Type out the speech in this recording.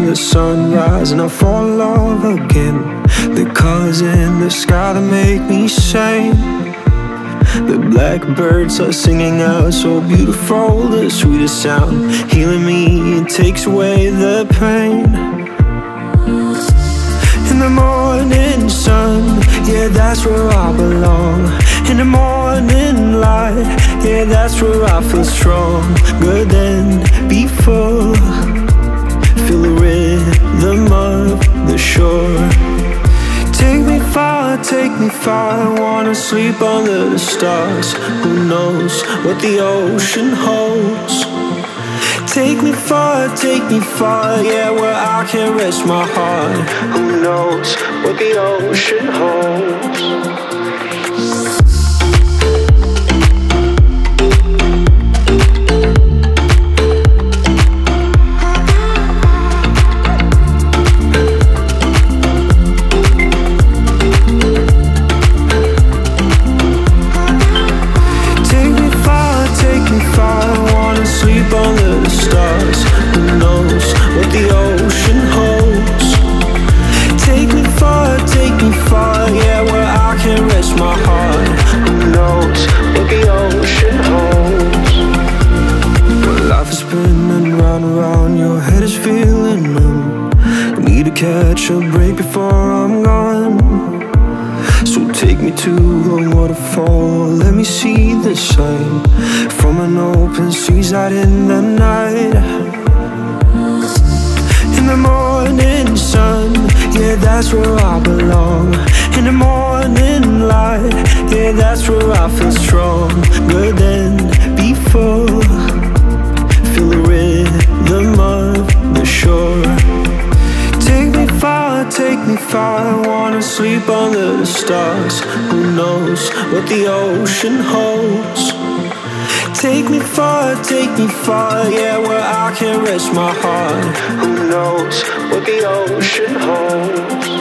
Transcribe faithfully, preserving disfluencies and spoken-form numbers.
the sunrise and I fall in love again. The colors in the sky that make me sing. The blackbirds are singing out so beautiful, the sweetest sound, healing me, it takes away the pain. In the morning sun, yeah, that's where I belong. In the morning light, yeah, that's where I feel stronger than before. Feel the rhythm of the shore. Take me far, take me far, I wanna sleep under the stars. Who knows what the ocean holds? Take me far, take me far, yeah, where I can rest my heart. Who knows what the ocean holds? Catch a break before I'm gone. So take me to a waterfall, let me see the sun from an open seaside in the night. In the morning sun, yeah, that's where I belong. In the morning light, yeah, that's where I feel stronger than before. Feel the rhythm of the shore. Take me far, take me far, I wanna sleep under the stars. Who knows what the ocean holds? Take me far, take me far, yeah, where I can rest my heart. Who knows what the ocean holds?